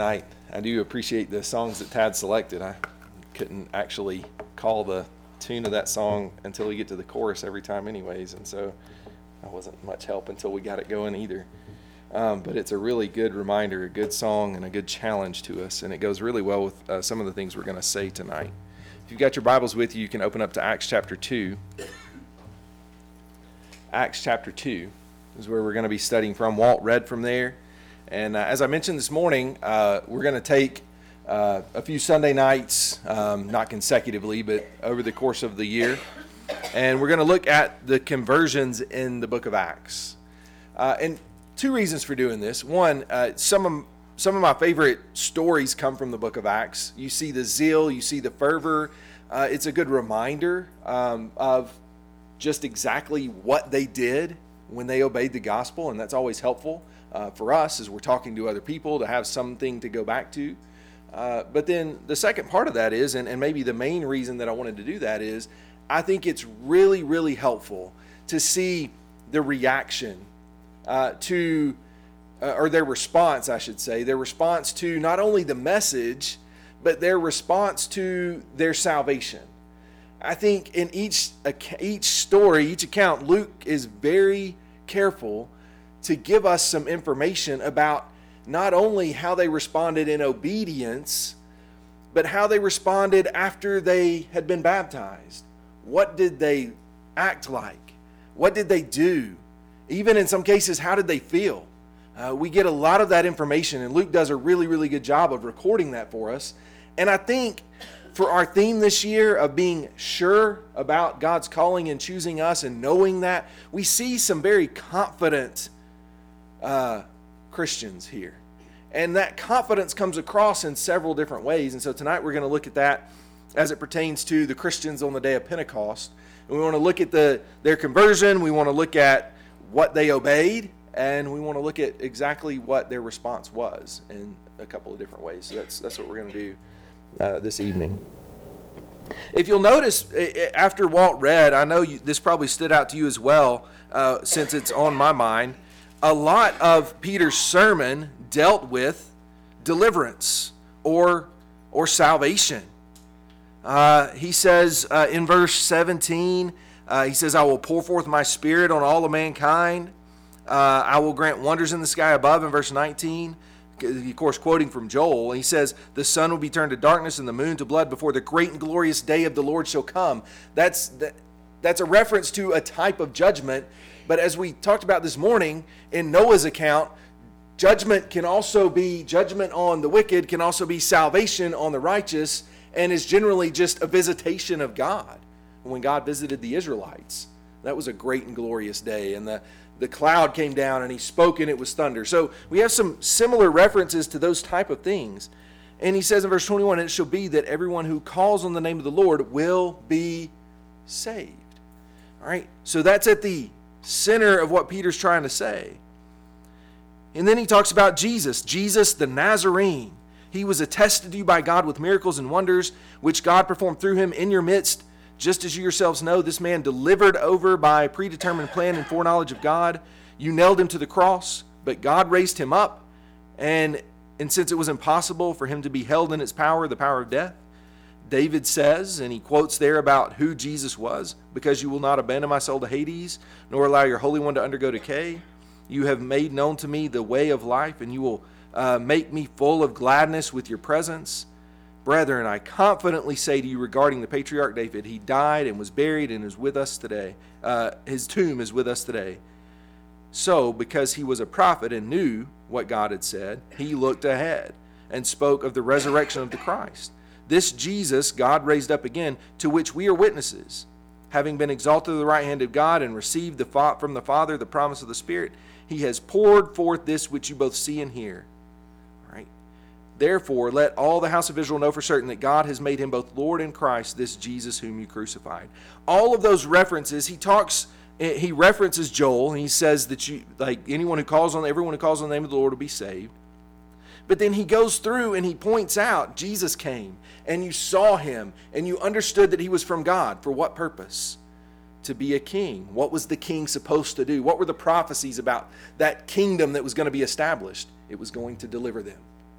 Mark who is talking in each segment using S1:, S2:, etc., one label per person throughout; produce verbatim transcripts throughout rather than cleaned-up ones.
S1: Tonight, I do appreciate the songs that Tad selected. I couldn't actually call the tune of that song until we get to the chorus every time anyways, and so I wasn't much help until we got it going either. Um, but it's a really good reminder, a good song, and a good challenge to us, and it goes really well with uh, some of the things we're going to say tonight. If you've got your Bibles with you, you can open up to Acts chapter two. Acts chapter two is where we're going to be studying from. Walt read from there. And uh, as I mentioned this morning, uh, we're going to take uh, a few Sunday nights, um, not consecutively, but over the course of the year. And we're going to look at the conversions in the book of Acts. Uh, and two reasons for doing this. One, uh, some of, some of my favorite stories come from the book of Acts. You see the zeal, you see the fervor. Uh, it's a good reminder um, of just exactly what they did when they obeyed the gospel, and that's always helpful. Uh, for us as we're talking to other people to have something to go back to. Uh, but then the second part of that is, and, and maybe the main reason that I wanted to do that is, I think it's really, really helpful to see the reaction uh, to, uh, or their response, I should say, their response to not only the message, but their response to their salvation. I think in each, each story, each account, Luke is very careful to give us some information about not only how they responded in obedience, but how they responded after they had been baptized. What did they act like? What did they do? Even in some cases, how did they feel? Uh, we get a lot of that information, and Luke does a really, really good job of recording that for us. And I think for our theme this year of being sure about God's calling and choosing us and knowing that, we see some very confident Uh, Christians here. And that confidence comes across in several different ways. And so tonight we're going to look at that as it pertains to the Christians on the day of Pentecost. And we want to look at the their conversion. We want to look at what they obeyed. And we want to look at exactly what their response was in a couple of different ways. So that's, that's what we're going to do uh, this evening. If you'll notice, after Walt read, I know you, this probably stood out to you as well, uh, since it's on my mind. A lot of Peter's sermon dealt with deliverance or or salvation. Uh, he says uh, in verse seventeen, uh, he says, I will pour forth my spirit on all of mankind. Uh, I will grant wonders in the sky above, in verse nineteen. Of course, quoting from Joel, he says, the sun will be turned to darkness and the moon to blood before the great and glorious day of the Lord shall come. That's that, that's a reference to a type of judgment. But as we talked about this morning, in Noah's account, judgment can also be, judgment on the wicked can also be salvation on the righteous, and is generally just a visitation of God. When God visited the Israelites, that was a great and glorious day, and the, the cloud came down and he spoke and it was thunder. So we have some similar references to those type of things. And he says in verse twenty-one, it shall be that everyone who calls on the name of the Lord will be saved. All right, so that's at the center of what Peter's trying to say. And then he talks about Jesus, Jesus the Nazarene. He was attested to you by God with miracles and wonders, which God performed through him in your midst, just as you yourselves know, this man delivered over by predetermined plan and foreknowledge of God. You nailed him to the cross, but God raised him up, and, and since it was impossible for him to be held in its power, the power of death, David says, and he quotes there about who Jesus was, because you will not abandon my soul to Hades, nor allow your Holy One to undergo decay. You have made known to me the way of life, and you will uh, make me full of gladness with your presence. Brethren, I confidently say to you regarding the patriarch David, he died and was buried and is with us today. Uh, his tomb is with us today. So, because he was a prophet and knew what God had said, he looked ahead and spoke of the resurrection of the Christ. This Jesus God raised up again, to which we are witnesses, having been exalted to the right hand of God and received the fa- from the Father the promise of the Spirit. He has poured forth this which you both see and hear. All right. Therefore, let all the house of Israel know for certain that God has made him both Lord and Christ, this Jesus whom you crucified. All of those references, he talks, he references Joel, and he says that you, like anyone who calls on, everyone who calls on the name of the Lord will be saved. But then he goes through and he points out Jesus came and you saw him and you understood that he was from God. For what purpose? To be a king. What was the king supposed to do? What were the prophecies about that kingdom that was going to be established? It was going to deliver them.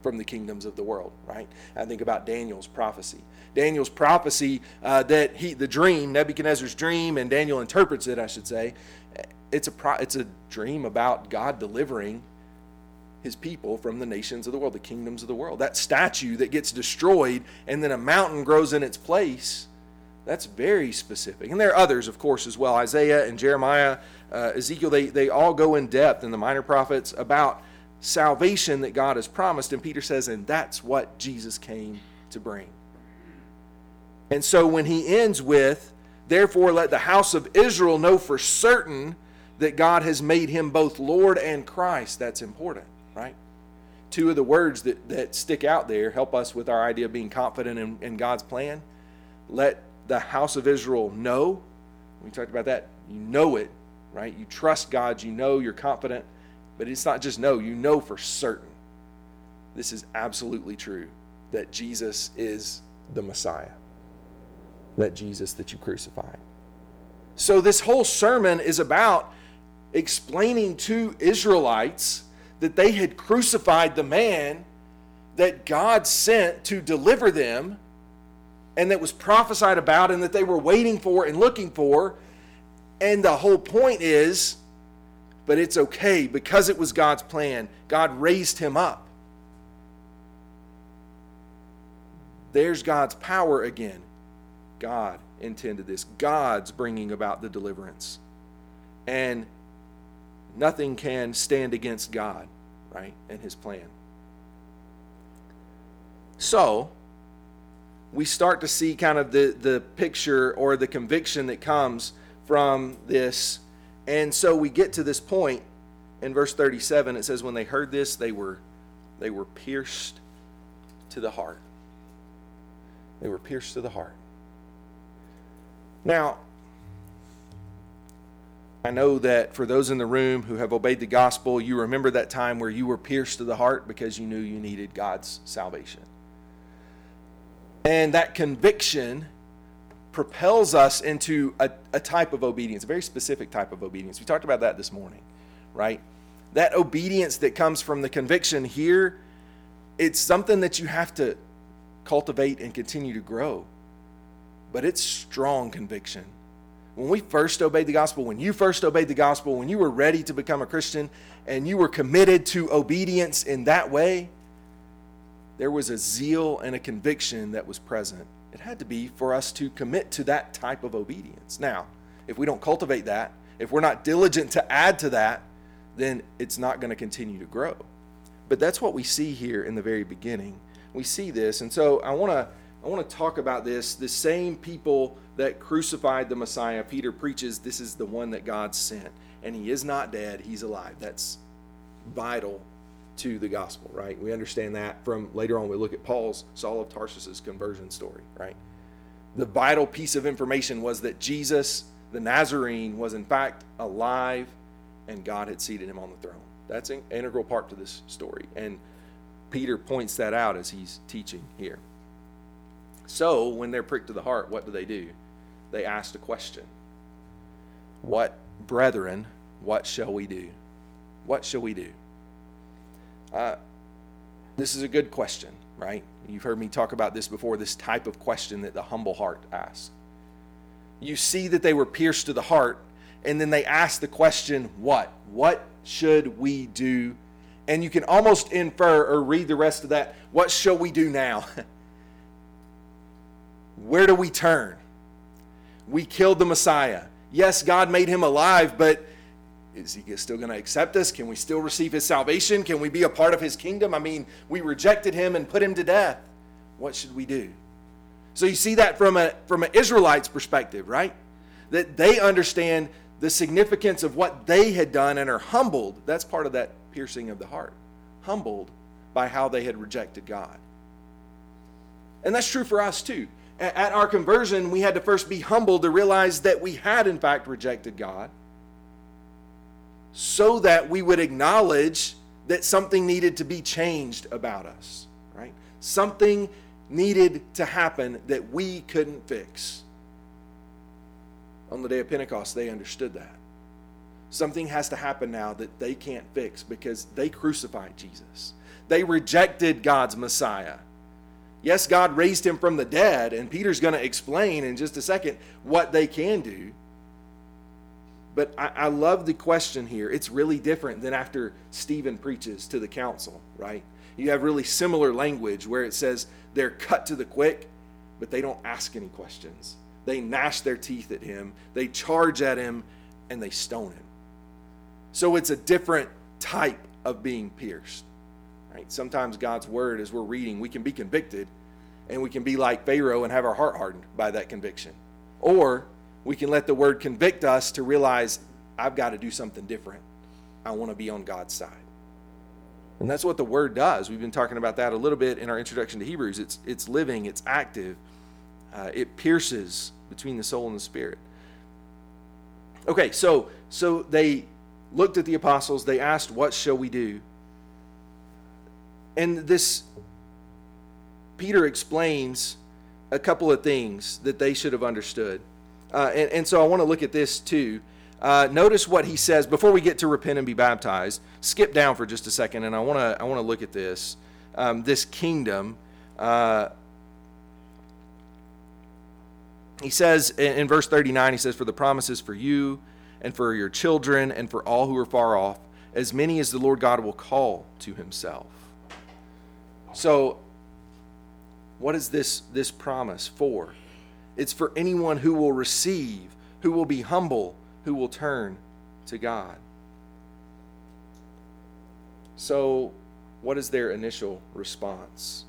S1: from the kingdoms of the world, right? I think about Daniel's prophecy. Daniel's prophecy uh, that he, the dream, Nebuchadnezzar's dream, and Daniel interprets it, I should say. It's a pro, it's a dream about God delivering his people from the nations of the world, the kingdoms of the world. That statue that gets destroyed and then a mountain grows in its place, that's very specific. And there are others, of course, as well. Isaiah and Jeremiah, uh, Ezekiel, they, they all go in depth in the minor prophets about salvation that God has promised. And Peter says, and that's what Jesus came to bring. And so when he ends with, therefore let the house of Israel know for certain that God has made him both Lord and Christ, that's important, right? Two of the words that, that stick out there help us with our idea of being confident in, in God's plan. Let the house of Israel know. We talked about that. You know it, right? You trust God. You know, you're confident. But it's not just know. You know for certain. This is absolutely true, that Jesus is the Messiah. That Jesus that you crucified. So this whole sermon is about explaining to Israelites that they had crucified the man that God sent to deliver them, and that was prophesied about and that they were waiting for and looking for. And the whole point is, but it's okay because it was God's plan. God raised him up. There's God's power again. God intended this. God's bringing about the deliverance. And nothing can stand against God, right, and his plan. So, we start to see kind of the, the picture or the conviction that comes from this. And so we get to this point in verse thirty-seven. It says, when they heard this, they were, they were pierced to the heart. They were pierced to the heart. Now, I know that for those in the room who have obeyed the gospel, you remember that time where you were pierced to the heart because you knew you needed God's salvation. And that conviction propels us into a, a type of obedience, a very specific type of obedience. We talked about that this morning, right? That obedience that comes from the conviction here, it's something that you have to cultivate and continue to grow. But it's strong conviction. When we first obeyed the gospel, when you first obeyed the gospel, when you were ready to become a Christian and you were committed to obedience in that way, there was a zeal and a conviction that was present. It had to be for us to commit to that type of obedience. Now, if we don't cultivate that, if we're not diligent to add to that, then it's not going to continue to grow. But that's what we see here in the very beginning. We see this, and so I want to I want to talk about this. The same people that crucified the Messiah, Peter preaches, this is the one that God sent. And he is not dead, he's alive. That's vital to the gospel, right? We understand that from later on we look at Paul's, Saul of Tarsus's conversion story, right? The vital piece of information was that Jesus, the Nazarene, was in fact alive and God had seated him on the throne. That's an integral part to this story. And Peter points that out as he's teaching here. So, when they're pricked to the heart, what do they do? They asked a question. What, brethren, what shall we do? What shall we do? Uh, this is a good question, right? You've heard me talk about this before, this type of question that the humble heart asks. You see that they were pierced to the heart, and then they ask the question, what? What should we do? And you can almost infer or read the rest of that, what shall we do now? Where do we turn? We killed the Messiah. Yes, God made him alive, but is he still going to accept us? Can we still receive his salvation? Can we be a part of his kingdom? I mean, we rejected him and put him to death. What should we do? So you see that from a from an Israelite's perspective, right? That they understand the significance of what they had done and are humbled. That's part of that piercing of the heart. Humbled by how they had rejected God. And that's true for us too. At our conversion, we had to first be humbled to realize that we had in fact rejected God, so that we would acknowledge that something needed to be changed about us, right? Something needed to happen that we couldn't fix. On the day of Pentecost, they understood that. Something has to happen now that they can't fix because they crucified Jesus. They rejected God's Messiah. Yes, God raised him from the dead, and Peter's going to explain in just a second what they can do. But I, I love the question here. It's really different than after Stephen preaches to the council, right? You have really similar language where it says they're cut to the quick, but they don't ask any questions. They gnash their teeth at him, they charge at him, and they stone him. So it's a different type of being pierced. Right? Sometimes God's word, as we're reading, we can be convicted, and we can be like Pharaoh and have our heart hardened by that conviction. Or we can let the word convict us to realize, I've got to do something different. I want to be on God's side. And that's what the word does. We've been talking about that a little bit in our introduction to Hebrews. It's, it's living, it's active. Uh, it pierces between the soul and the spirit. Okay, so, so they looked at the apostles. They asked, what shall we do? And this, Peter explains a couple of things that they should have understood. Uh, and, and so I want to look at this too. Uh, notice what he says before we get to repent and be baptized. Skip down for just a second, and I want to I want to look at this. Um, this kingdom. Uh, he says in, in verse thirty-nine, he says, "For the promises for you and for your children and for all who are far off, as many as the Lord God will call to himself." So, what is this, this promise for? It's for anyone who will receive, who will be humble, who will turn to God. So, what is their initial response?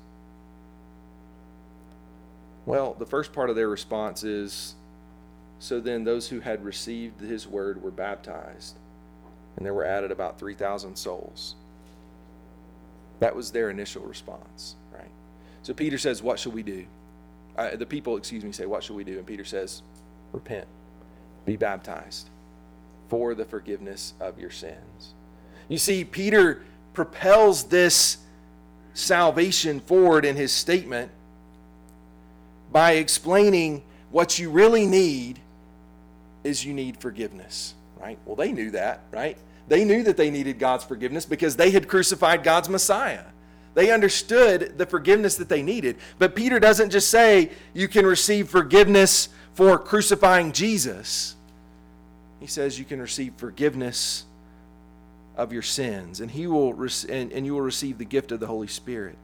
S1: Well, the first part of their response is, so then those who had received his word were baptized, and there were added about three thousand souls. That was their initial response, right? So Peter says, what shall we do? Uh, the people, excuse me, say, what shall we do? And Peter says, repent, be baptized for the forgiveness of your sins. You see, Peter propels this salvation forward in his statement by explaining what you really need is you need forgiveness, right? Well, they knew that, right? They knew that they needed God's forgiveness because they had crucified God's Messiah. They understood the forgiveness that they needed. But Peter doesn't just say you can receive forgiveness for crucifying Jesus. He says you can receive forgiveness of your sins, and he will rec- and, and you will receive the gift of the Holy Spirit.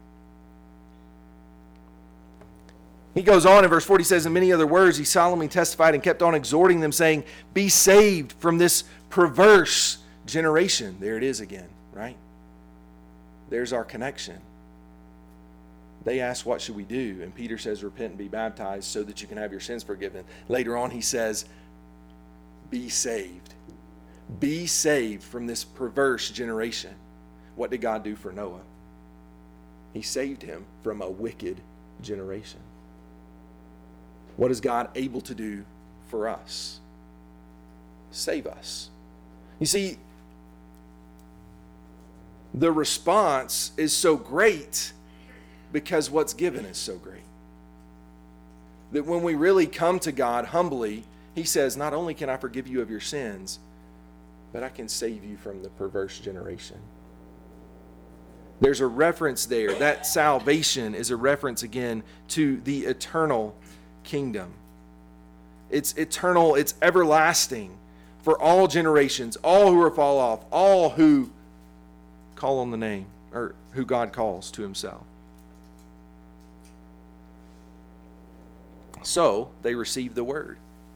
S1: He goes on in verse forty, he says, in many other words, he solemnly testified and kept on exhorting them, saying, be saved from this perverse generation. There it is again, right? There's our connection. They ask, what should we do? And Peter says, repent and be baptized so that you can have your sins forgiven. Later on, he says, be saved. Be saved from this perverse generation. What did God do for Noah? He saved him from a wicked generation. What is God able to do for us? Save us. You see, the response is so great because what's given is so great. That when we really come to God humbly, he says, not only can I forgive you of your sins, but I can save you from the perverse generation. There's a reference there. That salvation is a reference again to the eternal kingdom. It's eternal, it's everlasting for all generations, all who are fall off, all who call on the name, or who God calls to himself. So, they receive the word.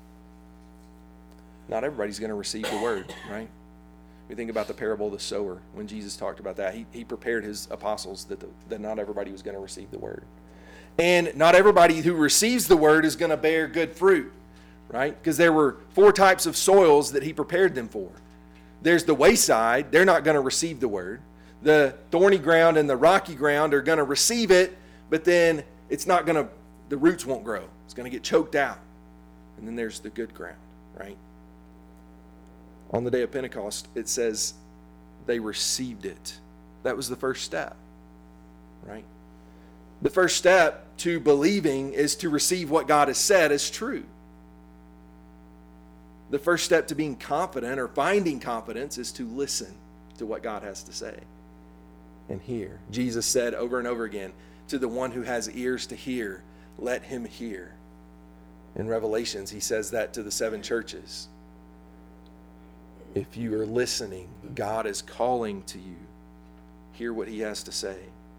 S1: Not everybody's going to receive the word, right? We think about the parable of the sower. When Jesus talked about that, he, he prepared his apostles that, the, that not everybody was going to receive the word. And not everybody who receives the word is going to bear good fruit, right? Because there were four types of soils that he prepared them for. There's the wayside. They're not going to receive the word. The thorny ground and the rocky ground are going to receive it, but then it's not going to, the roots won't grow. It's going to get choked out. And then there's the good ground, right? On the day of Pentecost, it says they received it. That was the first step, right? The first step to believing is to receive what God has said as true. The first step to being confident or finding confidence is to listen to what God has to say and hear. Jesus said over and over again, to the one who has ears to hear, let him hear. In Revelations, he says that to the seven churches. If you are listening, God is calling to you. Hear what he has to say.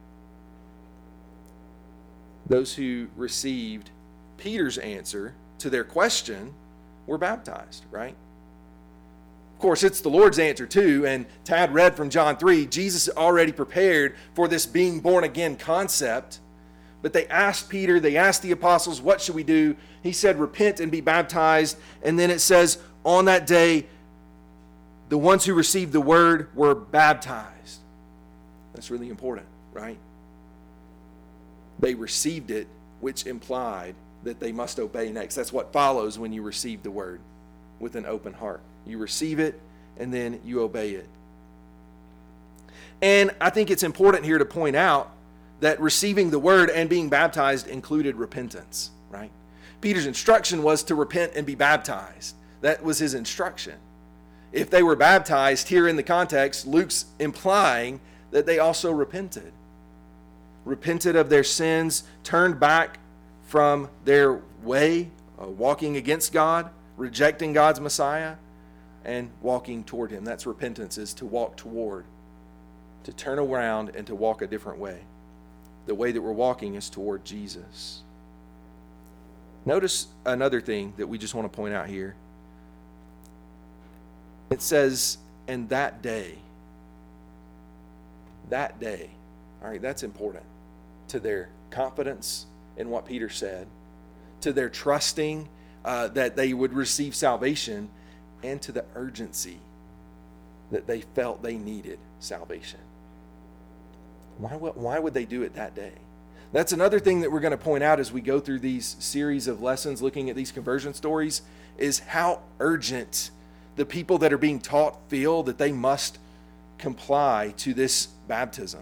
S1: Those who received Peter's answer to their question were baptized, right? Of course, it's the Lord's answer too, and Tad read from John three. Jesus already prepared for this being born again concept, but they asked Peter, they asked the apostles, what should we do? He said, repent and be baptized, and then it says, on that day, the ones who received the word were baptized. That's really important, right? They received it, which implied that they must obey next. That's what follows when you receive the word with an open heart. You receive it, and then you obey it. And I think it's important here to point out that receiving the word and being baptized included repentance, right? Peter's instruction was to repent and be baptized. That was his instruction. If they were baptized, here in the context, Luke's implying that they also repented. Repented of their sins, turned back from their way, uh, walking against God, rejecting God's Messiah, and walking toward him. That's repentance, is to walk toward, to turn around and to walk a different way. The way that we're walking is toward Jesus. Notice another thing that we just want to point out here. It says, and that day, that day, all right, that's important to their confidence in what Peter said, to their trusting uh, that they would receive salvation, and to the urgency that they felt they needed salvation. Why, why would they do it that day? That's another thing that we're going to point out as we go through these series of lessons looking at these conversion stories, is how urgent the people that are being taught feel that they must comply to this baptism.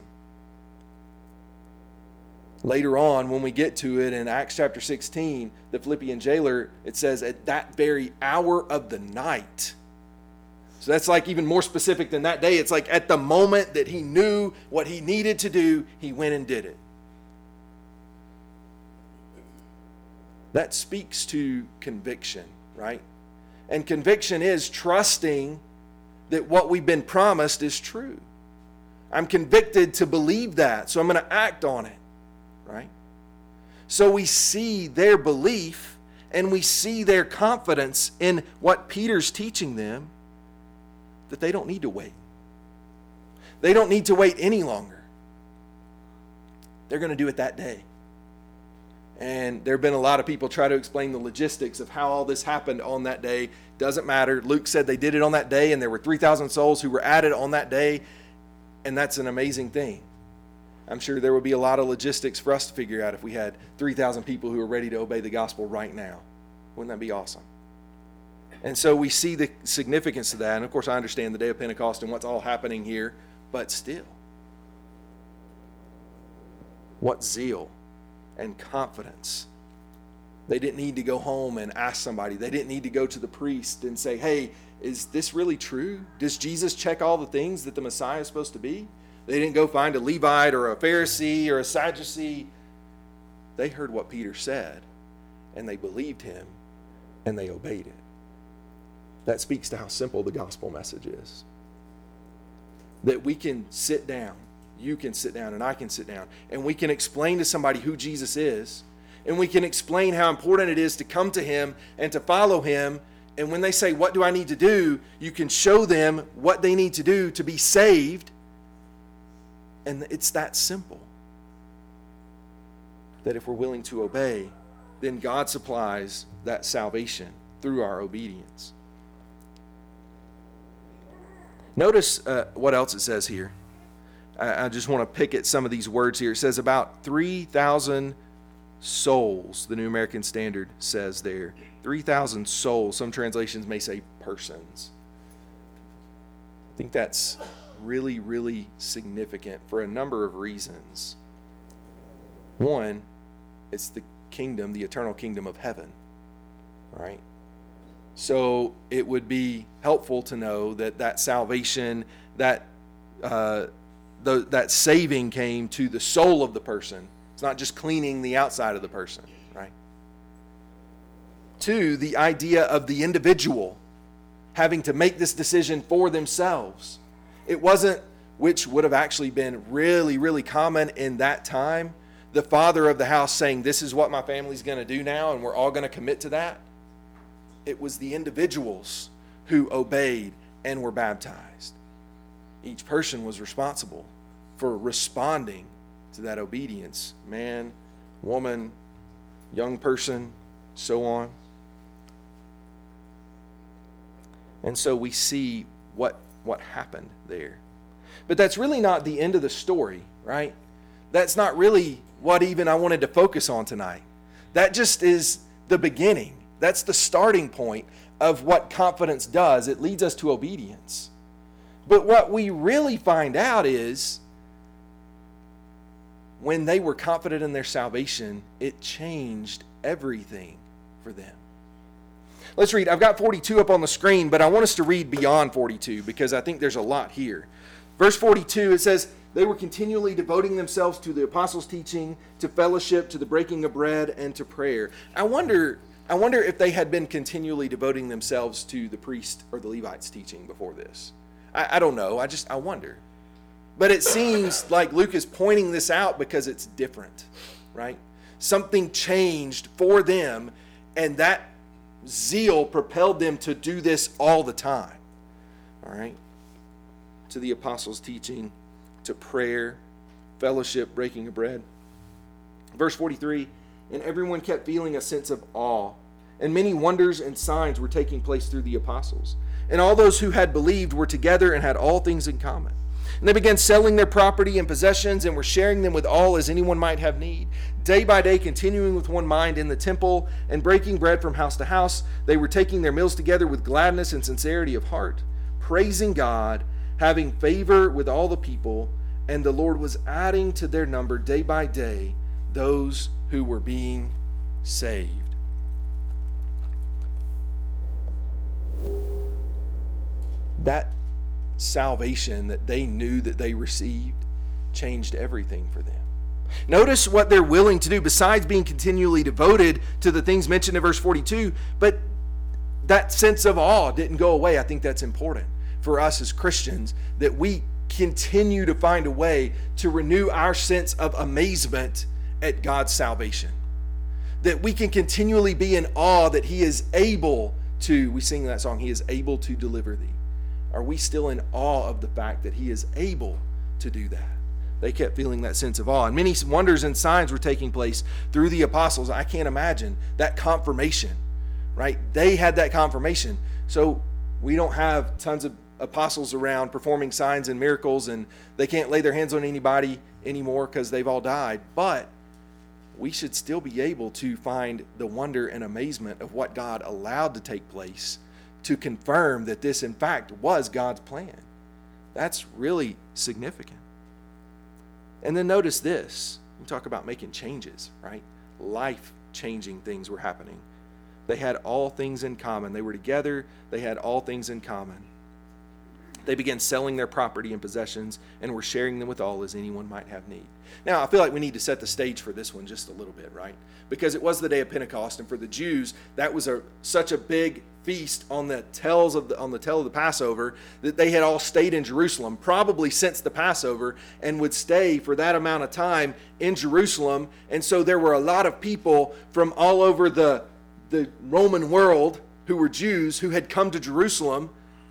S1: Later on, when we get to it in Acts chapter sixteen, the Philippian jailer, it says, at that very hour of the night. So that's like even more specific than that day. It's like at the moment that he knew what he needed to do, he went and did it. That speaks to conviction, right? And conviction is trusting that what we've been promised is true. I'm convicted to believe that, so I'm going to act on it, right? So we see their belief and we see their confidence in what Peter's teaching them, that they don't need to wait. They don't need to wait any longer. They're going to do it that day. And there have been a lot of people try to explain the logistics of how all this happened on that day. Doesn't matter. Luke said they did it on that day, and there were three thousand souls who were added on that day, and that's an amazing thing. I'm sure there would be a lot of logistics for us to figure out if we had three thousand people who are ready to obey the gospel right now. Wouldn't that be awesome? And so we see the significance of that. And of course, I understand the day of Pentecost and what's all happening here, but still, what zeal and confidence. They didn't need to go home and ask somebody. They didn't need to go to the priest and say, hey, is this really true? Does Jesus check all the things that the Messiah is supposed to be? They didn't go find a Levite or a Pharisee or a Sadducee. They heard what Peter said, and they believed him, and they obeyed it. That speaks to how simple the gospel message is. That we can sit down, you can sit down, and I can sit down, and we can explain to somebody who Jesus is, and we can explain how important it is to come to him and to follow him. And when they say, what do I need to do? You can show them what they need to do to be saved. And it's that simple. That if we're willing to obey, then God supplies that salvation through our obedience. Notice uh, what else it says here. I, I just want to pick at some of these words here. It says about three thousand souls, the New American Standard says there. three thousand souls. Some translations may say persons. I think that's really, really significant for a number of reasons. One, it's the kingdom, the eternal kingdom of heaven, right? So it would be helpful to know that that salvation, that uh, the, that saving came to the soul of the person. It's not just cleaning the outside of the person, right? Two, the idea of the individual having to make this decision for themselves. It wasn't, which would have actually been really, really common in that time, the father of the house saying, this is what my family's going to do now, and we're all going to commit to that. It was the individuals who obeyed and were baptized. Each person was responsible for responding to that obedience. Man, woman, young person, so on. And so we see what, what happened there. But that's really not the end of the story, right? That's not really what even I wanted to focus on tonight. That just is the beginning. That's the starting point of what confidence does. It leads us to obedience. But what we really find out is when they were confident in their salvation, it changed everything for them. Let's read. I've got forty-two up on the screen, but I want us to read beyond forty-two because I think there's a lot here. Verse forty-two, it says, they were continually devoting themselves to the apostles' teaching, to fellowship, to the breaking of bread, and to prayer. I wonder, I wonder if they had been continually devoting themselves to the priest or the Levites' teaching before this. I, I don't know. I just, I wonder. But it seems like Luke is pointing this out because it's different, right? Something changed for them, and that zeal propelled them to do this all the time. All right? To the apostles' teaching, to prayer, fellowship, breaking of bread. Verse forty-three, and everyone kept feeling a sense of awe, and many wonders and signs were taking place through the apostles. And all those who had believed were together and had all things in common. And they began selling their property and possessions and were sharing them with all as anyone might have need. Day by day, continuing with one mind in the temple and breaking bread from house to house, they were taking their meals together with gladness and sincerity of heart, praising God, having favor with all the people, and the Lord was adding to their number day by day those who were being saved. That salvation that they knew that they received changed everything for them. Notice what they're willing to do besides being continually devoted to the things mentioned in verse forty-two, but that sense of awe didn't go away. I think that's important for us as Christians, that we continue to find a way to renew our sense of amazement at God's salvation. That we can continually be in awe that He is able to, we sing that song, He is able to deliver thee. Are we still in awe of the fact that He is able to do that? They kept feeling that sense of awe. And many wonders and signs were taking place through the apostles. I can't imagine that confirmation, right? They had that confirmation. So we don't have tons of apostles around performing signs and miracles, and they can't lay their hands on anybody anymore because they've all died. But we should still be able to find the wonder and amazement of what God allowed to take place to confirm that this, in fact, was God's plan. That's really significant. And then notice this. We talk about making changes, right? Life-changing things were happening. They had all things in common. They were together. They had all things in common. They began selling their property and possessions and were sharing them with all as anyone might have need. Now, I feel like we need to set the stage for this one just a little bit, right? Because it was the day of Pentecost, and for the Jews, that was a such a big feast on the tails of the on the tail of the Passover that they had all stayed in Jerusalem, probably since the Passover, and would stay for that amount of time in Jerusalem. And so there were a lot of people from all over the the Roman world who were Jews who had come to Jerusalem.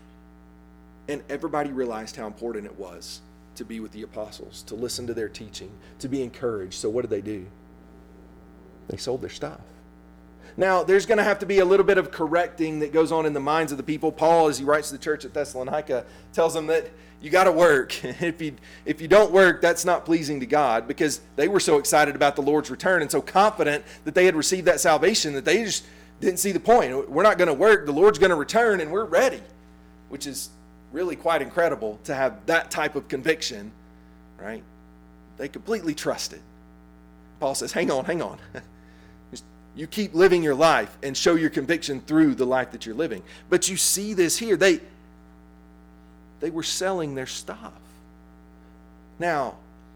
S1: And everybody realized how important it was to be with the apostles, to listen to their teaching, to be encouraged. So what did they do? They sold their stuff. Now, there's going to have to be a little bit of correcting that goes on in the minds of the people. Paul, as he writes to the church at Thessalonica, tells them that you got to work. If you, if you don't work, that's not pleasing to God, because they were so excited about the Lord's return and so confident that they had received that salvation that they just didn't see the point. We're not going to work. The Lord's going to return and we're ready, which is really quite incredible to have that type of conviction, right? They completely trusted. Paul says, hang on, hang on. Just You keep living your life and show your conviction through the life that you're living. But you see this here. They, they were selling their stuff. Now,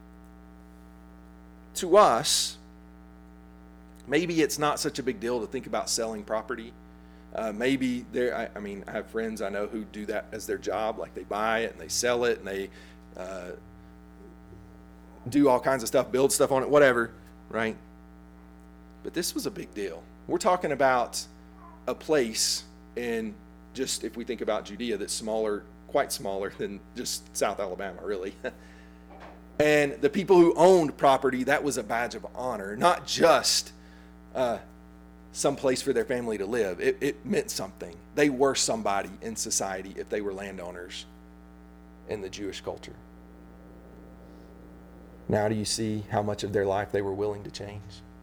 S1: to us, maybe it's not such a big deal to think about selling property. Uh, maybe there, I, I mean, I have friends I know who do that as their job. Like they buy it and they sell it and they uh, do all kinds of stuff, build stuff on it, whatever, right? But this was a big deal. We're talking about a place in just, if we think about Judea, that's smaller, quite smaller than just South Alabama, really. And the people who owned property, that was a badge of honor, not just uh, some place for their family to live. It, it meant something. They were somebody in society if they were landowners in the Jewish culture. Now do you see how much of their life they were willing to change?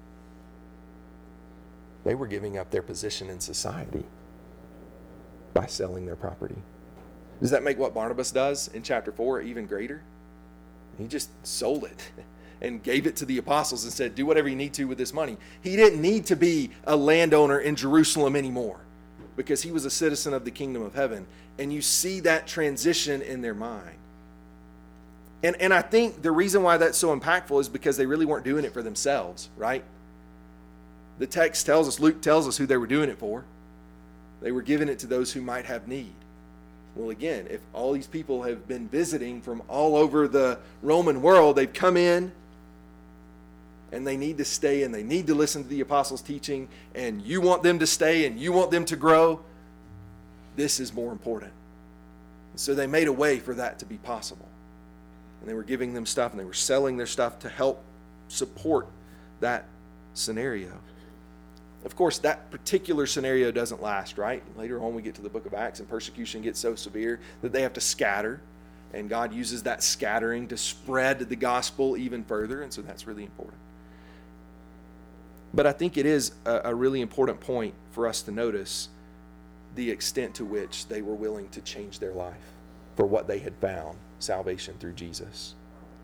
S1: They were giving up their position in society by selling their property. Does that make what Barnabas does in chapter four even greater? He just sold it and gave it to the apostles and said, do whatever you need to with this money. He didn't need to be a landowner in Jerusalem anymore because he was a citizen of the kingdom of heaven. And you see that transition in their mind. And, and I think the reason why that's so impactful is because they really weren't doing it for themselves, right? The text tells us, Luke tells us who they were doing it for. They were giving it to those who might have need. Well, again, if all these people have been visiting from all over the Roman world, they've come in and they need to stay and they need to listen to the apostles' teaching, and you want them to stay and you want them to grow, this is more important. So they made a way for that to be possible. And they were giving them stuff and they were selling their stuff to help support that scenario. Of course, that particular scenario doesn't last, right? Later on we get to the book of Acts and persecution gets so severe that they have to scatter. And God uses that scattering to spread the gospel even further. And so that's really important. But I think it is a, a really important point for us to notice the extent to which they were willing to change their life for what they had found, salvation through Jesus.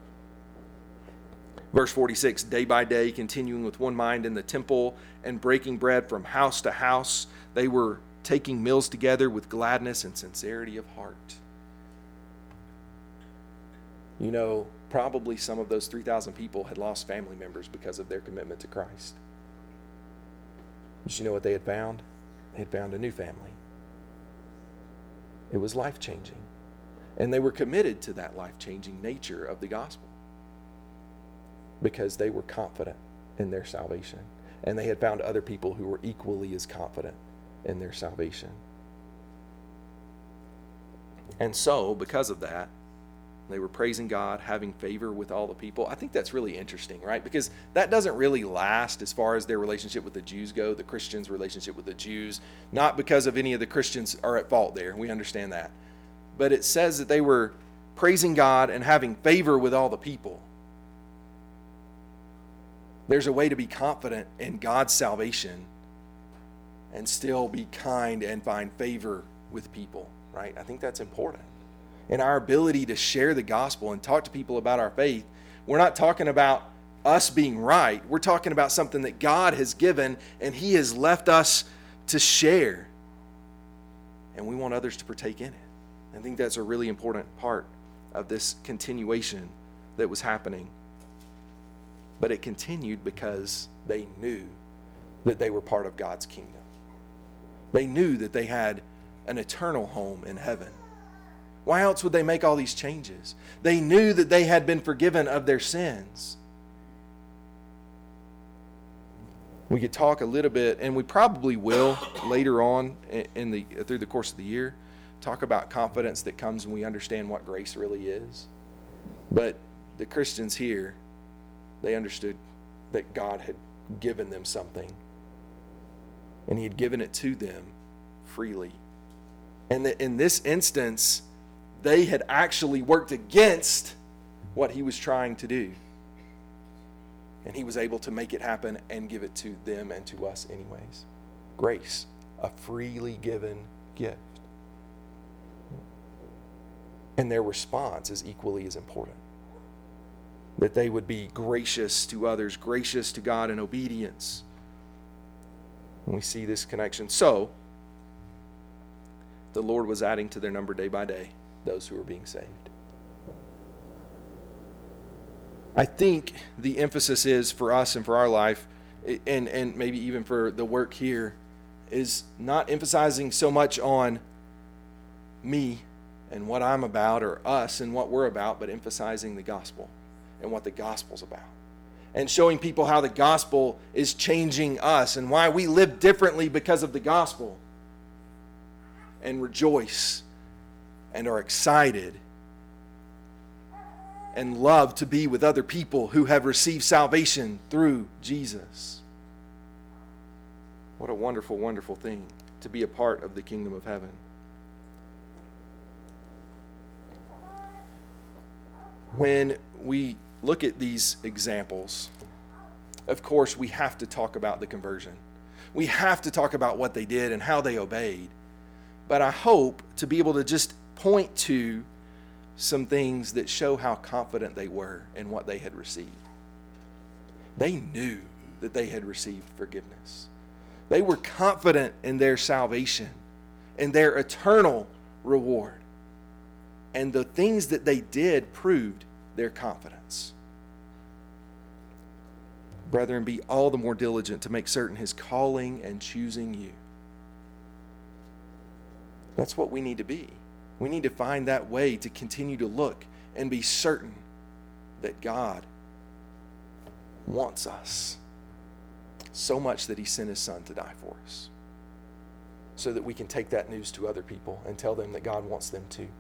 S1: Verse forty-six, day by day, continuing with one mind in the temple and breaking bread from house to house, they were taking meals together with gladness and sincerity of heart. You know, probably some of those three thousand people had lost family members because of their commitment to Christ. But you know what they had found? They had found a new family. It was life-changing. And they were committed to that life-changing nature of the gospel, because they were confident in their salvation. And they had found other people who were equally as confident in their salvation. And so, because of that, they were praising God, having favor with all the people. I think that's really interesting, right? Because that doesn't really last as far as their relationship with the Jews go, the Christians' relationship with the Jews. Not because of any of the Christians are at fault there. We understand that. But it says that they were praising God and having favor with all the people. There's a way to be confident in God's salvation and still be kind and find favor with people, right? I think that's important. And our ability to share the gospel and talk to people about our faith, we're not talking about us being right. We're talking about something that God has given and He has left us to share. And we want others to partake in it. I think that's a really important part of this continuation that was happening. But it continued because they knew that they were part of God's kingdom. They knew that they had an eternal home in heaven. Why else would they make all these changes? They knew that they had been forgiven of their sins. We could talk a little bit, and we probably will later on in the through the course of the year, talk about confidence that comes when we understand what grace really is. But the Christians here, they understood that God had given them something, and He had given it to them freely. And that in this instance, they had actually worked against what He was trying to do. And He was able to make it happen and give it to them and to us anyways. Grace, a freely given gift. And their response is equally as important. That they would be gracious to others, gracious to God in obedience. And we see this connection. So, the Lord was adding to their number day by day those who were being saved. I think the emphasis is for us and for our life, and, and maybe even for the work here, is not emphasizing so much on me and what I'm about, or us and what we're about, but emphasizing the gospel and what the gospel's about. And showing people how the gospel is changing us and why we live differently because of the gospel. And rejoice and are excited and love to be with other people who have received salvation through Jesus. What a wonderful, wonderful thing to be a part of the kingdom of heaven. When we look at these examples, of course, we have to talk about the conversion. We have to talk about what they did and how they obeyed. But I hope to be able to just point to some things that show how confident they were in what they had received. They knew that they had received forgiveness. They were confident in their salvation and their eternal reward. And the things that they did proved their confidence. Brethren, be all the more diligent to make certain his calling and choosing you. That's what we need to be. We need to find that way to continue to look and be certain that God wants us so much that he sent his son to die for us, so that we can take that news to other people and tell them that God wants them too.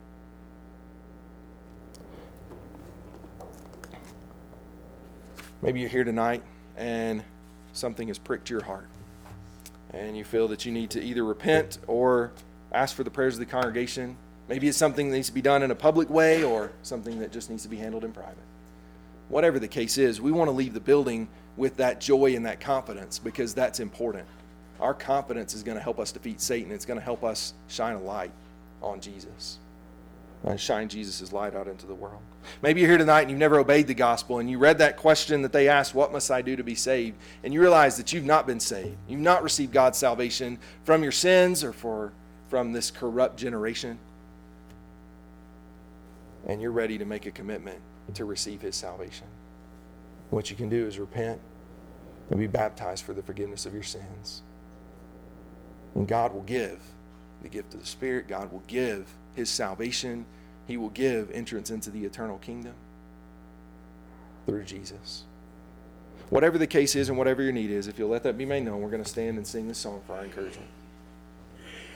S1: Maybe you're here tonight and something has pricked your heart and you feel that you need to either repent or ask for the prayers of the congregation. Maybe it's something that needs to be done in a public way or something that just needs to be handled in private. Whatever the case is, we want to leave the building with that joy and that confidence, because that's important. Our confidence is going to help us defeat Satan. It's going to help us shine a light on Jesus. And shine Jesus' light out into the world. Maybe you're here tonight and you've never obeyed the gospel, and you read that question that they asked, what must I do to be saved? And you realize that you've not been saved. You've not received God's salvation from your sins or for from this corrupt generation. And you're ready to make a commitment to receive his salvation. What you can do is repent and be baptized for the forgiveness of your sins. And God will give the gift of the Spirit. God will give his salvation. He will give entrance into the eternal kingdom through Jesus. Whatever the case is and whatever your need is, if you'll let that be made known, we're going to stand and sing this song for our encouragement.